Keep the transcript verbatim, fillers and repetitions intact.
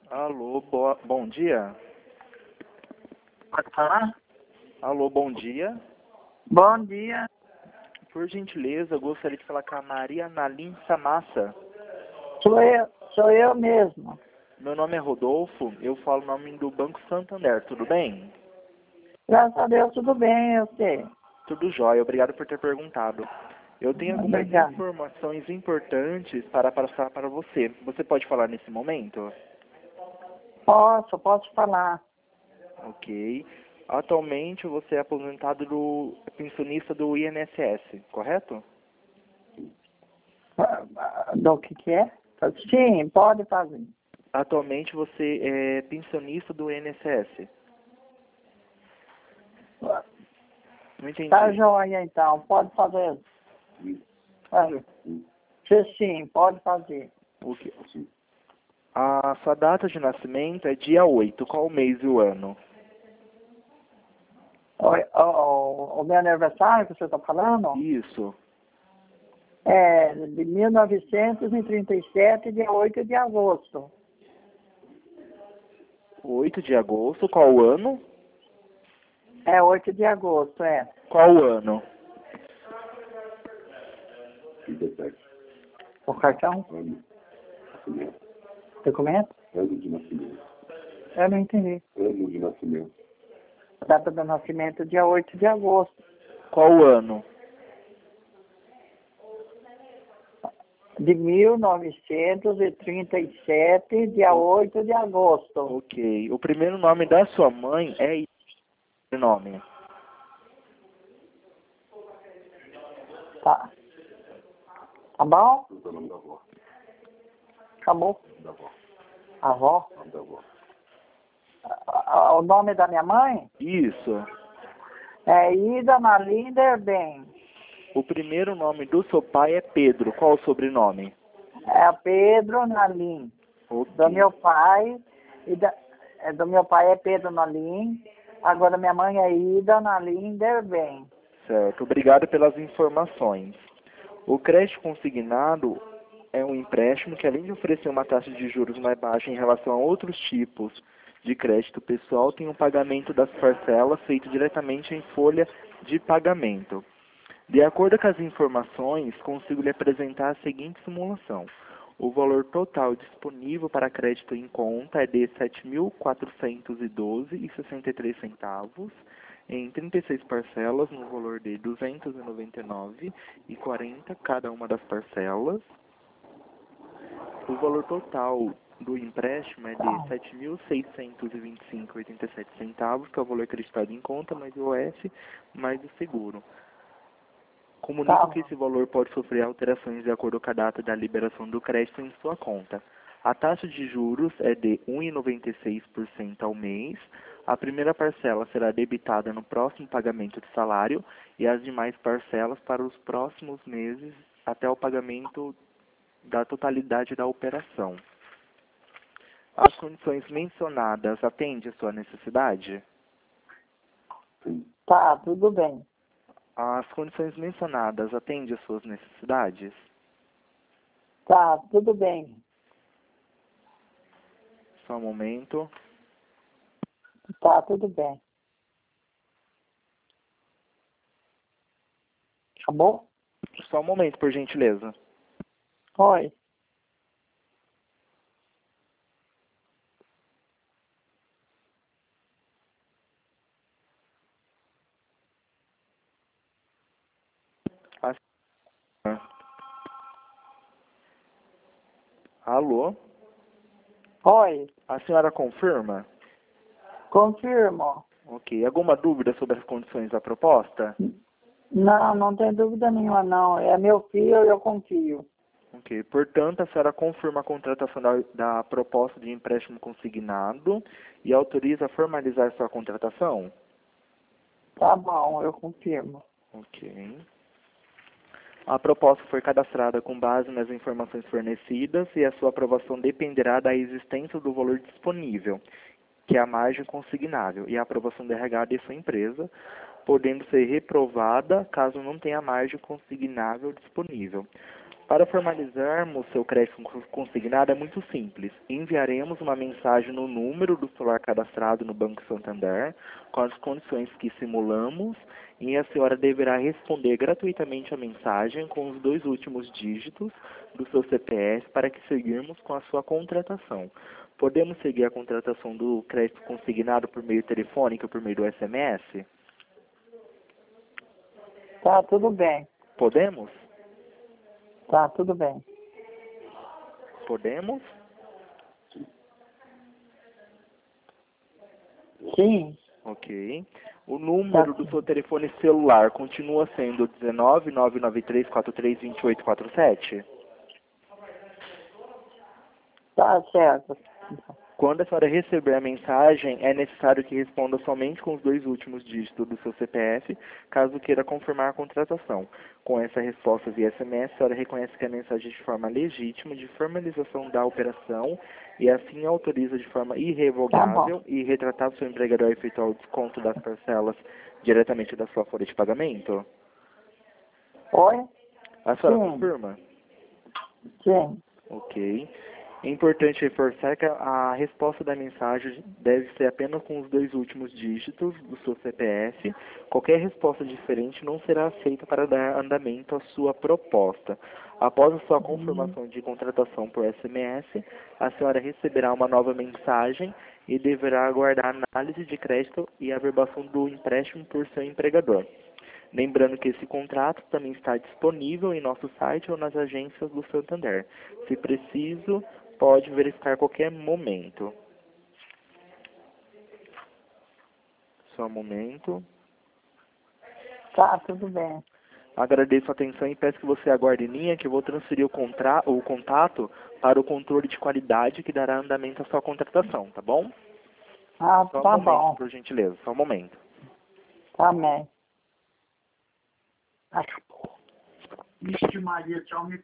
Alô, boa, bom dia. Pode falar? Alô, bom dia. Bom dia. Por gentileza, eu gostaria de falar com a Maria Nalim Samassa. Sou eu, sou eu mesmo. Meu nome é Rodolfo, eu falo o nome do Banco Santander, tudo bem? Graças a Deus, tudo bem, eu sei. Tudo jóia, obrigado por ter perguntado. Eu tenho algumas Obrigado. informações importantes para passar para você. Você pode falar nesse momento? Posso, posso falar. Ok. Atualmente você é aposentado do pensionista do I N S S, correto? Ah, ah, Do que que é? Sim, pode fazer. Atualmente você é pensionista do I N S S. Não entendi. Tá joia, então, pode fazer. Olha, sim, sim, pode fazer. O que- A sua data de nascimento é dia oito. Qual o mês e o ano? Oi, O, o, o meu aniversário que você está falando Isso. é de mil novecentos e trinta e sete, dia oito de agosto. oito de agosto. Qual o ano? É oito de agosto, é. Qual o ano? O cartão? Documento? Ano de nascimento. Eu não entendi. Ano de nascimento. Data do nascimento, dia oito de agosto. Qual o ano? De mil novecentos e trinta e sete, dia oito de agosto. Ok. O primeiro nome da sua mãe é o nome. Tá. Tá bom? Esse é o nome da avó. Acabou. Da avó. Avó? O nome da avó. Ah, O nome da minha mãe Isso. é Ida Nalinda Bem. O primeiro nome do seu pai é Pedro. Qual o sobrenome? É Pedro Nalim. Ok. Do meu pai, e da, é, do meu pai é Pedro Nalim. Agora minha mãe é Ida Nalim Bem. Certo. Obrigado pelas informações. O crédito consignado é um empréstimo que, além de oferecer uma taxa de juros mais baixa em relação a outros tipos de crédito pessoal, tem um pagamento das parcelas feito diretamente em folha de pagamento. De acordo com as informações, consigo lhe apresentar a seguinte simulação. O valor total disponível para crédito em conta é de sete mil quatrocentos e doze reais e sessenta e três centavos, em trinta e seis parcelas, no valor de duzentos e noventa e nove reais e quarenta centavos cada uma das parcelas. O valor total do empréstimo é de sete mil seiscentos e vinte e cinco reais e oitenta e sete centavos, que é o valor acreditado em conta, mais o I O F, mais o seguro. Comunico Tá. que esse valor pode sofrer alterações de acordo com a data da liberação do crédito em sua conta. A taxa de juros é de um vírgula noventa e seis por cento ao mês. A primeira parcela será debitada no próximo pagamento de salário e as demais parcelas para os próximos meses até o pagamento da totalidade da operação. As condições mencionadas atendem a sua necessidade? Tá, tudo bem. As condições mencionadas atendem às suas necessidades? Tá, tudo bem. Só um momento. Tá, tudo bem. Acabou? Só um momento, por gentileza. Oi. A- Alô? Oi. A senhora confirma? Confirmo. Ok. Alguma dúvida sobre as condições da proposta? Não, não tem dúvida nenhuma, não. É meu filho e eu confio. Ok. Portanto, a senhora confirma a contratação da, da proposta de empréstimo consignado e autoriza a formalizar sua contratação? Tá bom, eu confirmo. Ok. A proposta foi cadastrada com base nas informações fornecidas e a sua aprovação dependerá da existência do valor disponível, que é a margem consignável, e a aprovação do R H de sua empresa, podendo ser reprovada caso não tenha margem consignável disponível. Para formalizarmos seu crédito consignado é muito simples. Enviaremos uma mensagem no número do celular cadastrado no Banco Santander, com as condições que simulamos, e a senhora deverá responder gratuitamente a mensagem com os dois últimos dígitos do seu C P F para que seguirmos com a sua contratação. Podemos seguir a contratação do crédito consignado por meio telefônico ou por meio do S M S? Tá, tudo bem. Podemos? Tá, tudo bem. Podemos? Sim. Ok. O número do seu telefone celular continua sendo um nove nove nove três quatro três dois oito quatro sete? Tá certo. Quando a senhora receber a mensagem, é necessário que responda somente com os dois últimos dígitos do seu C P F, caso queira confirmar a contratação. Com essa resposta via S M S, a senhora reconhece que a mensagem é de forma legítima de formalização da operação e assim autoriza de forma irrevogável Tá e retratável seu empregador a efetuar o desconto das parcelas diretamente da sua folha de pagamento? Oi? A senhora Sim. confirma? Sim. Ok. É importante reforçar que a, a resposta da mensagem deve ser apenas com os dois últimos dígitos do seu C P F. Qualquer resposta diferente não será aceita para dar andamento à sua proposta. Após a sua confirmação de contratação por S M S, a senhora receberá uma nova mensagem e deverá aguardar a análise de crédito e a averbação do empréstimo por seu empregador. Lembrando que esse contrato também está disponível em nosso site ou nas agências do Santander. Se preciso, pode verificar a qualquer momento. Só um momento. Tá, tudo bem. Agradeço a atenção e peço que você aguarde em linha, que eu vou transferir o, contra... o contato para o controle de qualidade que dará andamento à sua contratação, tá bom? Ah, Só um tá momento, bom. por gentileza, só um momento. Tá bem. Acho. Vixe Maria, tchau, me